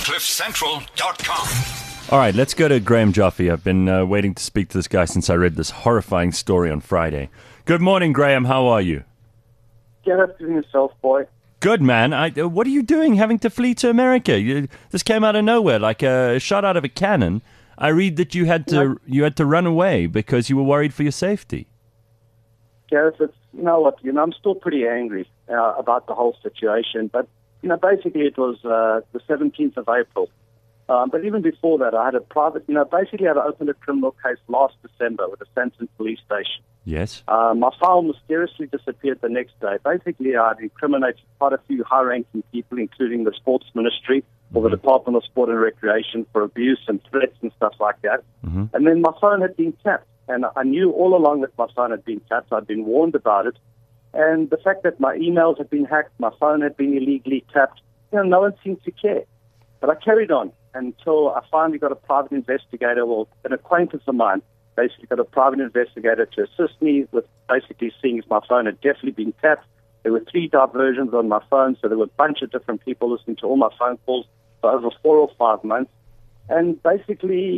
CliffCentral.com. All right, let's go to Graham Joffe. I've been waiting to speak to this guy since I read this horrifying story on Friday. Good morning, Graham. How are you? Get up to yourself, boy. Good, man. What are you doing having to flee to America? This came out of nowhere, like a shot out of a cannon. I read that you had to run away because you were worried for your safety. Gareth, you know what? I'm still pretty angry about the whole situation. But, basically it was the 17th of April. But even before that, I had a private, basically I had opened a criminal case last December with the Sandton Police Station. Yes. My file mysteriously disappeared the next day. Basically, I'd incriminated quite a few high-ranking people, including the Sports Ministry or the Department of Sport and Recreation, for abuse and threats and stuff like that. Mm-hmm. And then my phone had been tapped. And I knew all along that my phone had been tapped. I'd been warned about it. And the fact that my emails had been hacked, my phone had been illegally tapped, no one seemed to care. But I carried on until I finally got a private investigator, well, an acquaintance of mine, basically got a private investigator to assist me with basically seeing if my phone had definitely been tapped. There were 3 diversions on my phone, so there were a bunch of different people listening to all my phone calls for over 4 or 5 months. And basically,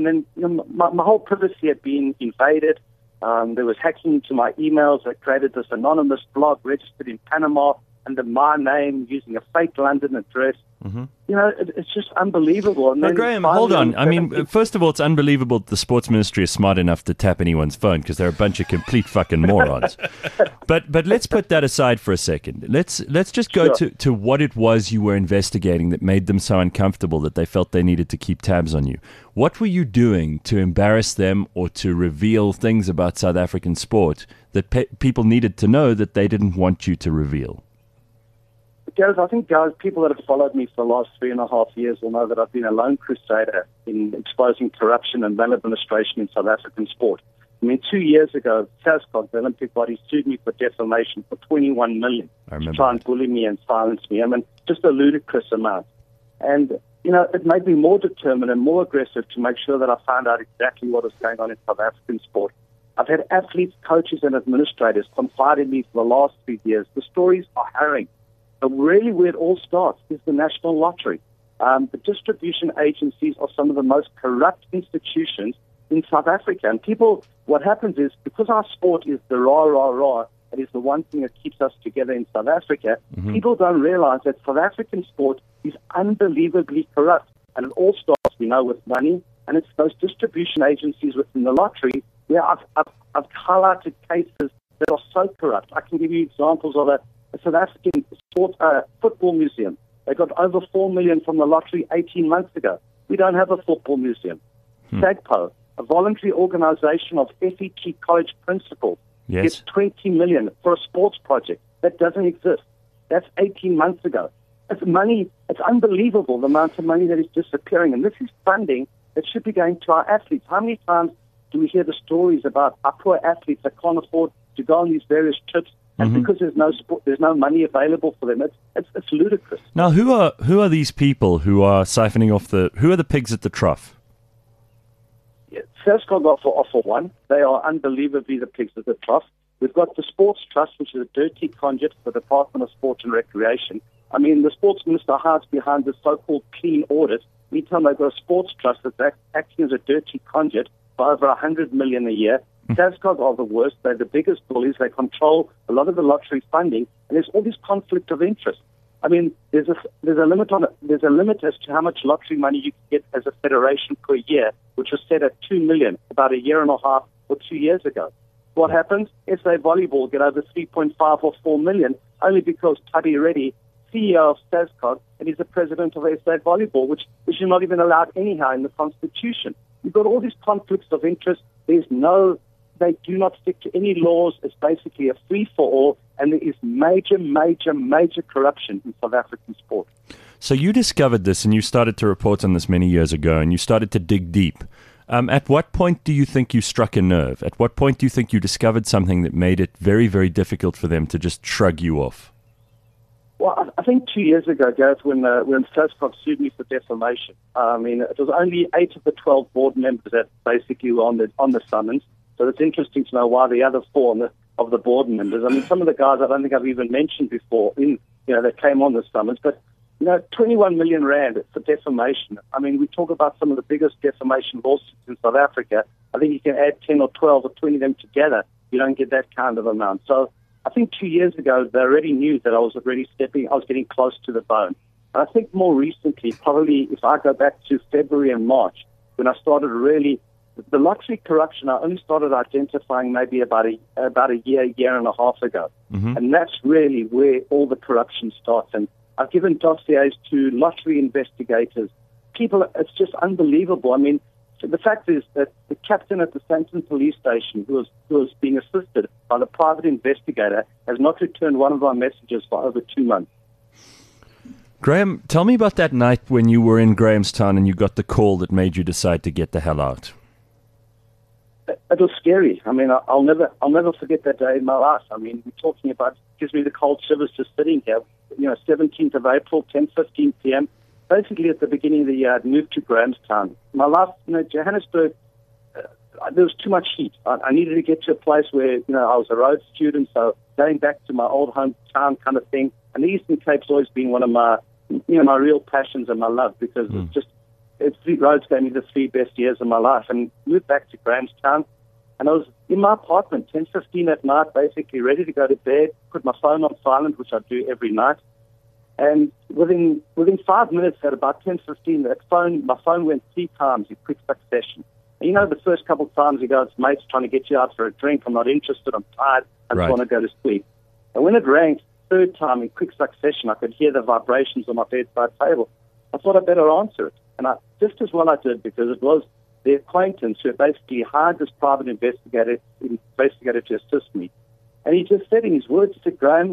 my whole privacy had been invaded. There was hacking into my emails. I created this anonymous blog registered in Panama under my name using a fake London address. Mm-hmm. It's just unbelievable. And now, Graham, hold on. I mean, first of all, it's unbelievable that the Sports Ministry is smart enough to tap anyone's phone because they're a bunch of complete fucking morons. But let's put that aside for a second. Let's just go to what it was you were investigating that made them so uncomfortable that they felt they needed to keep tabs on you. What were you doing to embarrass them or to reveal things about South African sport that people needed to know that they didn't want you to reveal? Gareth, I think people that have followed me for the last 3.5 years will know that I've been a lone crusader in exposing corruption and maladministration in South African sport. I mean, 2 years ago, SASCOC, the Olympic body, sued me for defamation for $21 million to try and bully me and silence me. I mean, just a ludicrous amount. And, it made me more determined and more aggressive to make sure that I found out exactly what was going on in South African sport. I've had athletes, coaches, and administrators confide in me for the last 3 years. The stories are harrowing. But really where it all starts is the National Lottery. The distribution agencies are some of the most corrupt institutions in South Africa. And what happens is, because our sport is the rah, it is the one thing that keeps us together in South Africa, people don't realize that South African sport is unbelievably corrupt. And it all starts, with money. And it's those distribution agencies within the lottery where I've highlighted cases that are so corrupt. I can give you examples of a South African football museum. They got over $4 million from the lottery 18 months ago. We don't have a football museum. SAGPO, a voluntary organization of FET college principals, gets $20 million for a sports project. That doesn't exist. That's 18 months ago. It's money. It's unbelievable the amount of money that is disappearing. And this is funding that should be going to our athletes. How many times do we hear the stories about our poor athletes that can't afford to go on these various trips? And because there's no sport, there's no money available for them. It's ludicrous. Now, who are these people who are siphoning off who are the pigs at the trough? Yeah, SASCOC offer one. They are unbelievably the pigs at the trough. We've got the Sports Trust, which is a dirty conduit for the Department of Sport and Recreation. I mean, the Sports Minister hides behind the so-called clean audit. Meantime, they've got a Sports Trust that's acting as a dirty conduit for over $100 million a year. SASCOC are the worst. They're the biggest bullies. They control a lot of the lottery funding, and there's all this conflict of interest. I mean, there's a limit as to how much lottery money you can get as a federation per year, which was set at $2 million about 1.5 years or 2 years ago. What happens? SA Volleyball get over 3.5 or 4 million only because Tubby Reddy, CEO of SASCOC, and he's the president of SA Volleyball, which is not even allowed anyhow in the Constitution. You've got all these conflicts of interest. They do not stick to any laws. It's basically a free-for-all, and there is major, major, major corruption in South African sport. So you discovered this, and you started to report on this many years ago, and you started to dig deep. At what point do you think you struck a nerve? At what point do you think you discovered something that made it very, very difficult for them to just shrug you off? Well, I think 2 years ago, Gareth, when SASCOC sued me for defamation, I mean, it was only 8 of the 12 board members that basically were on the summons. So it's interesting to know why the other 4 of the board members. I mean, some of the guys I don't think I've even mentioned before, that came on the summons. But 21 million rand for defamation. I mean, we talk about some of the biggest defamation lawsuits in South Africa. I think you can add 10 or 12 or 20 of them together. You don't get that kind of amount. So I think 2 years ago, they already knew that I was getting close to the bone. And I think more recently, probably if I go back to February and March, when I started really, the lottery corruption, I only started identifying maybe about a year and a half ago. Mm-hmm. And that's really where all the corruption starts. And I've given dossiers to lottery investigators. People, it's just unbelievable. I mean, the fact is that the captain at the Sandton police station, who was being assisted by the private investigator, has not returned one of our messages for over 2 months. Graham, tell me about that night when you were in Grahamstown and you got the call that made you decide to get the hell out. It was scary. I mean, I'll never forget that day in my life. I mean, we're talking about, it gives me the cold shivers just sitting here. 17th of April, 10:15 p.m. Basically, at the beginning of the year, I'd moved to Grahamstown. My life, Johannesburg, there was too much heat. I needed to get to a place where, I was a road student, so going back to my old hometown kind of thing. And the Eastern Cape's always been one of my, my real passions and my love, because roads gave me the 3 best years of my life. And moved back to Grahamstown, and I was in my apartment, 10:15 at night, basically ready to go to bed, put my phone on silent, which I do every night. And within 5 minutes, at about 10:15, my phone went 3 times in quick succession. And the first couple of times you go, it's mates trying to get you out for a drink. I'm not interested. I'm tired. I just want to go to sleep. And when it rang 3rd time in quick succession, I could hear the vibrations on my bedside table. I thought I'd better answer it. And just as well I did, because it was the acquaintance who basically hired this private investigator to assist me. And he just said in his words, he said, Graham,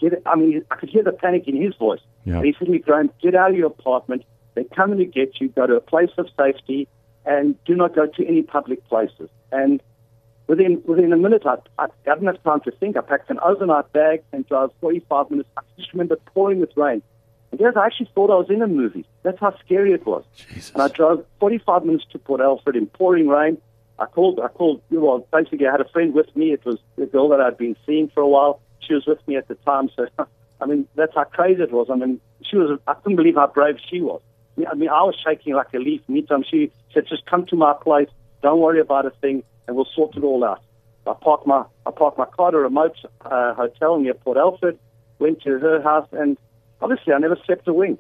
I could hear the panic in his voice. Yeah. And he said to me, Graham, get out of your apartment. They're coming to get you. Go to a place of safety and do not go to any public places. And within a minute, I didn't have time to think. I packed an overnight bag and drove 45 minutes. I just remember pouring with rain. And yes, I actually thought I was in a movie. That's how scary it was. Jesus. And I drove 45 minutes to Port Alfred in pouring rain. I called, basically I had a friend with me. It was the girl that I'd been seeing for a while. She was with me at the time. So, that's how crazy it was. I couldn't believe how brave she was. I was shaking like a leaf. Meantime, she said, just come to my place. Don't worry about a thing, and we'll sort it all out. I parked my car at a remote hotel near Port Alfred, went to her house, and obviously I never slept a wink.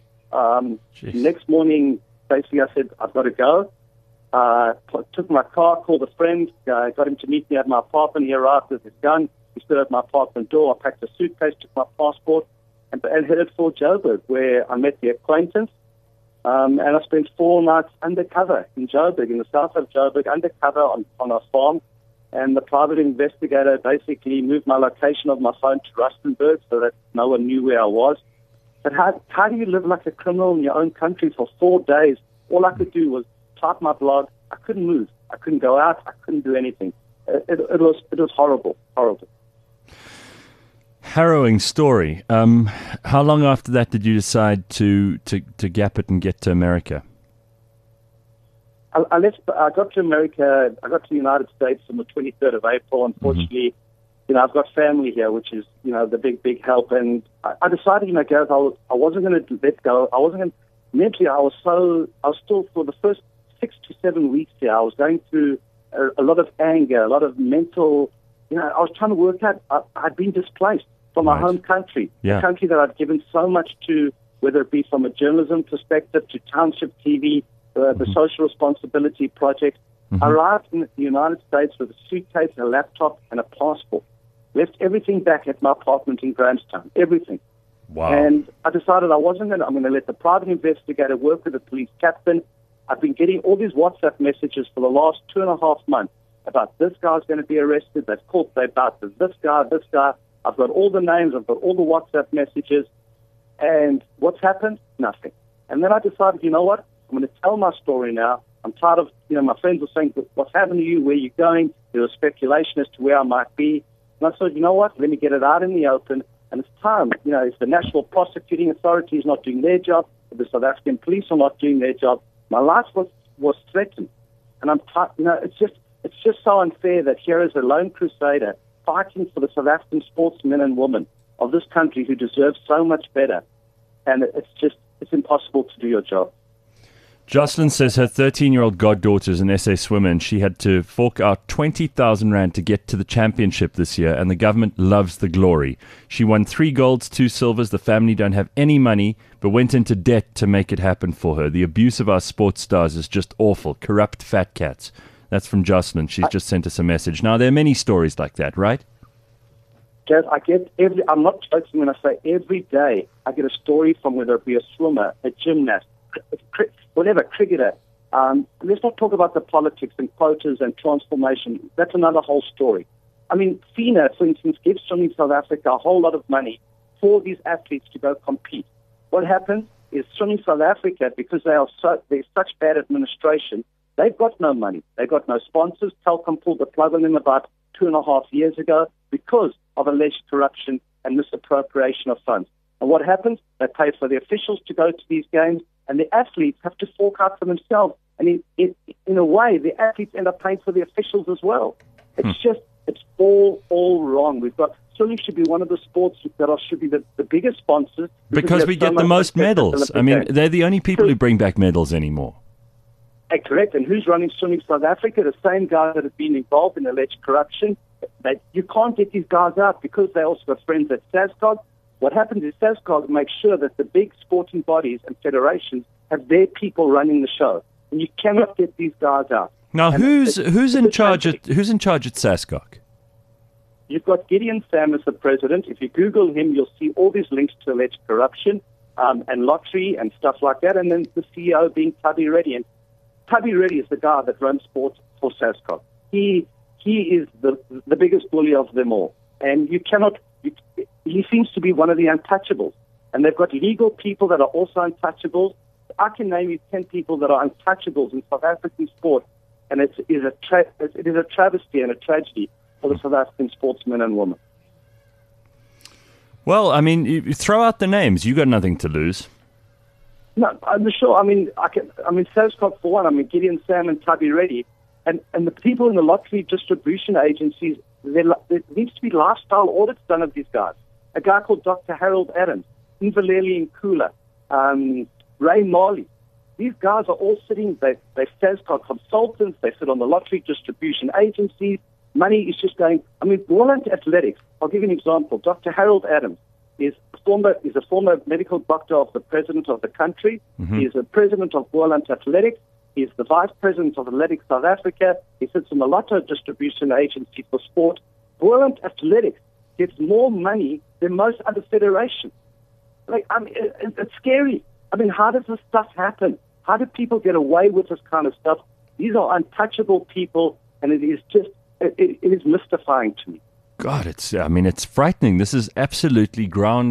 Next morning, basically I said, I've got to go. Took my car, called a friend, got him to meet me at my apartment. He arrived with his gun. He stood at my apartment door. I packed a suitcase, took my passport, and headed for Joburg, where I met the acquaintance. And I spent 4 nights undercover in Joburg, in the south of Joburg, undercover on a farm. And the private investigator basically moved my location of my phone to Rustenburg so that no one knew where I was. But how do you live like a criminal in your own country for 4 days? All I could do was type my blog. I couldn't move. I couldn't go out. I couldn't do anything. It was horrible. Harrowing story. How long after that did you decide to gap it and get to America? I got to America. I got to the United States on the 23rd of April. Unfortunately, I've got family here, which is, the big help. And I decided, Gareth, I wasn't going to let go. I wasn't going to, mentally, I was still, for the first 6 to 7 weeks here, I was going through a lot of anger, a lot of mental, I was trying to work out, I'd been displaced from my home country, a country that I'd given so much to, whether it be from a journalism perspective to Township TV, the social responsibility project. I arrived in the United States with a suitcase, a laptop, and a passport. Left everything back at my apartment in Grahamstown, everything. Wow. And I decided I'm going to let the private investigator work with the police captain. I've been getting all these WhatsApp messages for the last 2.5 months about this guy's going to be arrested. They've called about this guy. I've got all the names. I've got all the WhatsApp messages. And what's happened? Nothing. And then I decided, you know what? I'm going to tell my story now. I'm tired of, my friends were saying, what's happened to you? Where are you going? There was speculation as to where I might be. And I thought, you know what? Let me get it out in the open. And it's time. If the National Prosecuting Authority is not doing their job, if the South African police are not doing their job, my life was threatened. And I'm tired. It's just so unfair that here is a lone crusader fighting for the South African sportsmen and women of this country who deserve so much better. And it's impossible to do your job. Jocelyn says her 13-year-old goddaughter is an SA swimmer and she had to fork out 20,000 rand to get to the championship this year, and the government loves the glory. She won 3 golds, 2 silvers. The family don't have any money but went into debt to make it happen for her. The abuse of our sports stars is just awful. Corrupt fat cats. That's from Jocelyn. She's just sent us a message. Now, there are many stories like that, right? Jazz, I'm not joking when I say every day I get a story from whether it be a swimmer, a gymnast, whatever, cricketer. Let's not talk about the politics and quotas and transformation. That's another whole story. I mean, FINA, for instance, gives Swimming South Africa a whole lot of money for these athletes to go compete. What happens is Swimming South Africa, because there's such bad administration, they've got no money. They've got no sponsors. Telkom pulled the plug on them about 2.5 years ago because of alleged corruption and misappropriation of funds. And what happens? They pay for the officials to go to these games, and the athletes have to fork out for themselves. And in a way, the athletes end up paying for the officials as well. It's all wrong. Swimming should be one of the sports that should be the biggest sponsors. Because we get the most medals. I mean, they're the only people who bring back medals anymore. Correct. And who's running Swimming South Africa? The same guys that have been involved in alleged corruption. You can't get these guys out because they also got friends at SASCOG. What happens is SASCOG makes sure that the big sporting bodies and federations have their people running the show. And you cannot get these guys out. Now, who's in charge at SASCOG? You've got Gideon Sam as the president. If you Google him, you'll see all these links to alleged corruption and lottery and stuff like that. And then the CEO being Tubby Reddy. And Tubby Reddy is the guy that runs sports for SASCOG. He is the biggest bully of them all. And he seems to be one of the untouchables. And they've got legal people that are also untouchables. I can name you 10 people that are untouchables in South African sport. And it is a travesty and a tragedy for the South African sportsmen and women. Well, I mean, you throw out the names. You got nothing to lose. No, I'm sure. I mean, SASCOG for one. I mean, Gideon Sam and Tubby Reddy. And the people in the lottery distribution agencies, there needs to be lifestyle audits done of these guys. A guy called Dr. Harold Adams, Invaleli Nkula, Ray Marley. These guys are all sitting, they're SASCOG consultants, they sit on the lottery distribution agencies. Money is just going. I mean, Borland Athletics, I'll give you an example. Dr. Harold Adams is a former medical doctor of the president of the country. Mm-hmm. He is the president of Borland Athletics. He's the vice president of Athletics South Africa. He sits on the Lotto Distribution Agency for Sport. Borland Athletics gets more money than most other federations. It's scary. I mean, how does this stuff happen? How do people get away with this kind of stuff? These are untouchable people, and it is mystifying to me. God, it's frightening. This is absolutely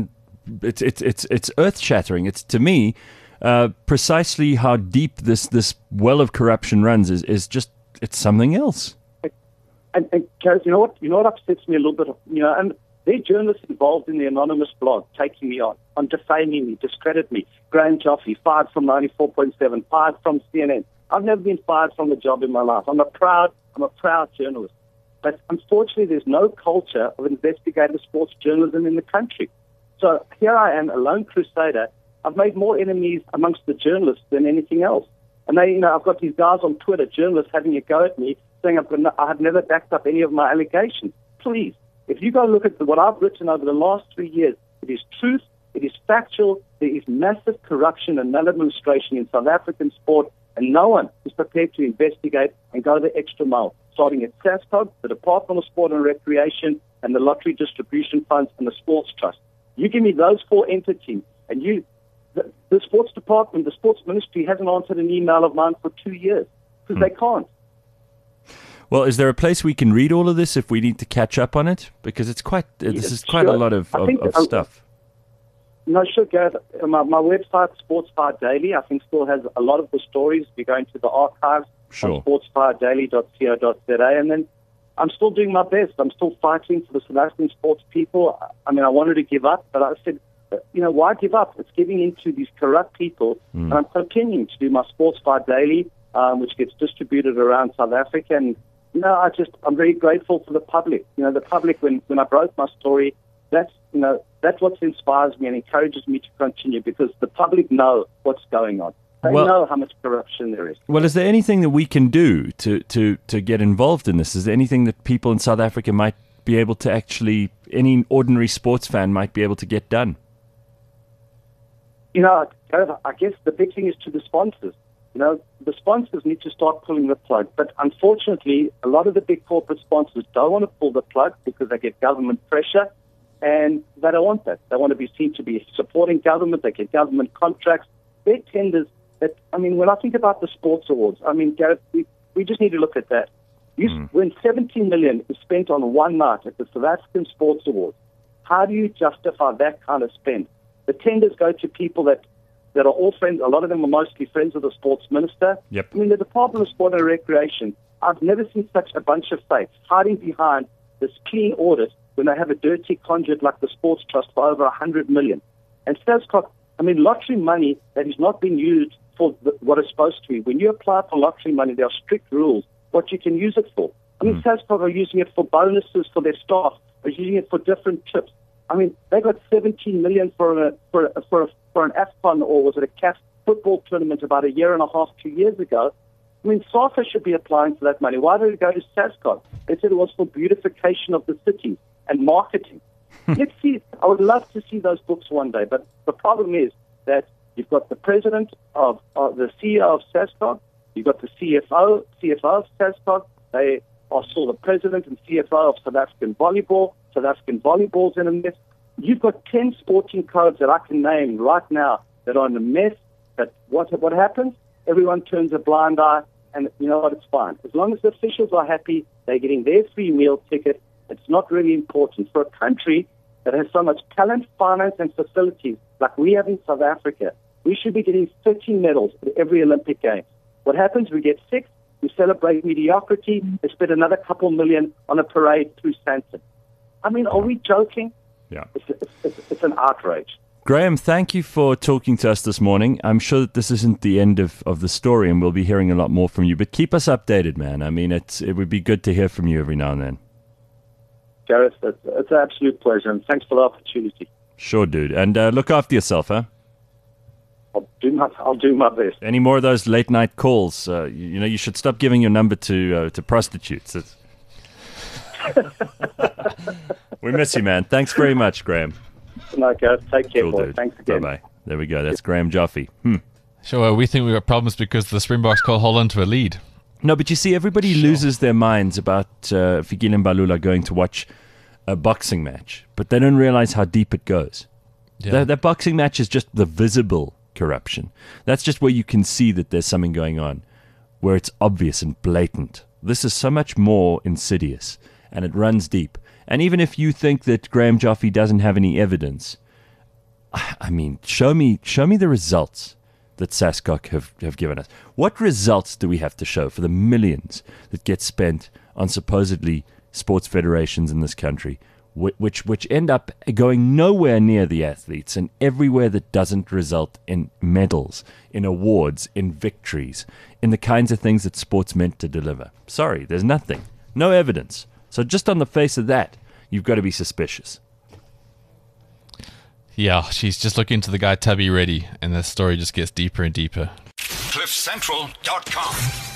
it's earth-shattering. It's, to me, precisely how deep this well of corruption runs is just, it's something else. And Gareth, you know what upsets me a little bit? And there are journalists involved in the anonymous blog taking me on defaming me, discredit me. Graham Joffe, fired from 94.7, fired from CNN. I've never been fired from a job in my life. I'm a proud journalist. But unfortunately, there's no culture of investigative sports journalism in the country. So here I am, a lone crusader. I've made more enemies amongst the journalists than anything else. And I've got these guys on Twitter, journalists, having a go at me, saying I have never backed up any of my allegations. Please, if you go look at what I've written over the last 3 years, it is truth, it is factual, there is massive corruption and maladministration in South African sport, and no one is prepared to investigate and go the extra mile, starting at SASCOG, the Department of Sport and Recreation, and the Lottery Distribution Funds and the Sports Trust. You give me those 4 entities, and the Sports Department, the Sports Ministry hasn't answered an email of mine for 2 years, because they can't. Well, is there a place we can read all of this if we need to catch up on it? Because this is quite a lot of stuff. No, sure, Gareth. My website, Sportsfire Daily, I think still has a lot of the stories. If you go into the archives on sportsfiredaily.co.za, and then I'm still doing my best. I'm still fighting for the South African sports people. I mean, I wanted to give up, but I said, why give up? It's giving into these corrupt people, and I'm continuing to do my Sportsfire Daily, which gets distributed around South Africa, and I'm very grateful for the public. The public, when I broke my story, that's what inspires me and encourages me to continue, because the public know what's going on. They know how much corruption there is. Well, is there anything that we can do to get involved in this? Is there anything that people in South Africa might be able to actually, any ordinary sports fan might be able to get done? I guess the big thing is to the sponsors. The sponsors need to start pulling the plug. But unfortunately, a lot of the big corporate sponsors don't want to pull the plug because they get government pressure, and they don't want that. They want to be seen to be supporting government. They get government contracts. Their tenders. When I think about the sports awards, Gareth, we just need to look at that. When 17 million is spent on one night at the South African Sports Awards, how do you justify that kind of spend? The tenders go to people that are all friends. A lot of them are mostly friends of the sports minister. Yep. The Department of Sport and Recreation, I've never seen such a bunch of fakes hiding behind this clean audit when they have a dirty conduit like the Sports Trust for over 100 million. And SASCOC, lottery money that is not being used for what it's supposed to be. When you apply for lottery money, there are strict rules what you can use it for. SASCOC are using it for bonuses for their staff, are using it for different trips. They got 17 million for an AFCON, or was it a CAF football tournament about a year and a half, 2 years ago. SAFA should be applying for that money. Why did it go to SASCOC? They said it was for beautification of the city and marketing. Let's see. I would love to see those books one day, but the problem is that you've got the president of the CEO of SASCOC, you've got the CFO of SASCOC. They are still the president and CFO of South African Volleyball. South African Volleyball's in a mess. You've got 10 sporting codes that I can name right now that are in a mess. That what happens? Everyone turns a blind eye, and you know what? It's fine. As long as the officials are happy, they're getting their free meal ticket. It's not really important. For a country that has so much talent, finance, and facilities like we have in South Africa, we should be getting 13 medals at every Olympic Games. What happens? We get 6. We celebrate mediocrity. They spend another couple million on a parade through Sandton. Are we joking? Yeah. It's an outrage. Graham, thank you for talking to us this morning. I'm sure that this isn't the end of the story, and we'll be hearing a lot more from you. But keep us updated, man. It would be good to hear from you every now and then. Gareth, it's an absolute pleasure, and thanks for the opportunity. Sure, dude. And look after yourself, huh? I'll do my best. Any more of those late night calls? You should stop giving your number to prostitutes. We miss you, man. Thanks very much, Graham. No, Gareth. Take care, cool, boy. Dude. Thanks again. Bye-bye. There we go. That's Graham Joffe. Sure, we think we've got problems because the Springboks call Holland to a lead. No, but you see, everybody loses their minds about Fikile Mbalula going to watch a boxing match, but they don't realize how deep it goes. Yeah. That boxing match is just the visible corruption. That's just where you can see that there's something going on, where it's obvious and blatant. This is so much more insidious, and it runs deep. And even if you think that Graham Joffe doesn't have any evidence, show me the results that SASCOC have given us. What results do we have to show for the millions that get spent on supposedly sports federations in this country, which end up going nowhere near the athletes, and everywhere that doesn't result in medals, in awards, in victories, in the kinds of things that sport's meant to deliver? Sorry, there's nothing. No evidence. So just on the face of that, you've got to be suspicious. Yeah, she's just looking to the guy Tubby Reddy, and the story just gets deeper and deeper. CliffCentral.com